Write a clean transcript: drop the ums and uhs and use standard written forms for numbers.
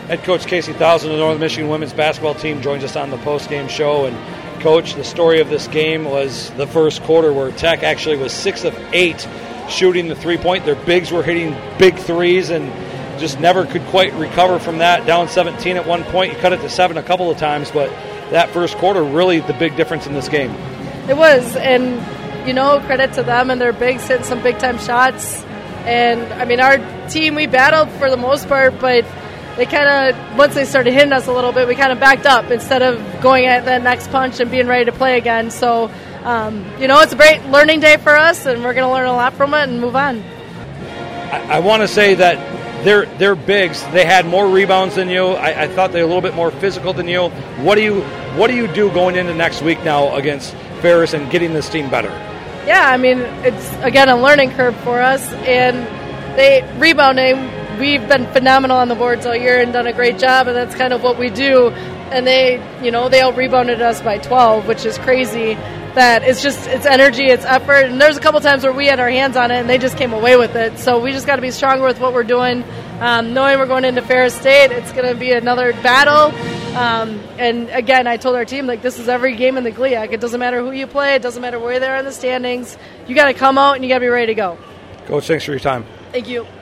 Head coach Casey Thousand of the Northern Michigan women's basketball team joins us on the post-game show. And Coach, the story of this game was the first quarter where Tech actually was 6 of 8 shooting the three-point. Their bigs were hitting big threes and just never could quite recover from that. Down 17 at one point. You cut it to 7 a couple of times, but that first quarter really the big difference in this game. It was, and credit to them and their bigs hitting some big-time shots. And, our team, we battled for the most part, but they kind of, once they started hitting us a little bit, we kind of backed up instead of going at that next punch and being ready to play again. So, it's a great learning day for us, and we're going to learn a lot from it and move on. I want to say that their bigs, they had more rebounds than you. I thought they were a little bit more physical than you. What do you do going into next week now against Ferris and getting this team better? Yeah, it's, again, a learning curve for us, and they rebounding, we've been phenomenal on the boards all year and done a great job, and that's kind of what we do, and they out-rebounded us by 12, which is crazy. That it's energy, it's effort, and there's a couple times where we had our hands on it, and they just came away with it, so we just got to be stronger with what we're doing, knowing we're going into Ferris State. It's going to be another battle. And again, I told our team, this is every game in the GLIAC. It doesn't matter who you play. It doesn't matter where they are in the standings. You got to come out and you got to be ready to go. Coach, thanks for your time. Thank you.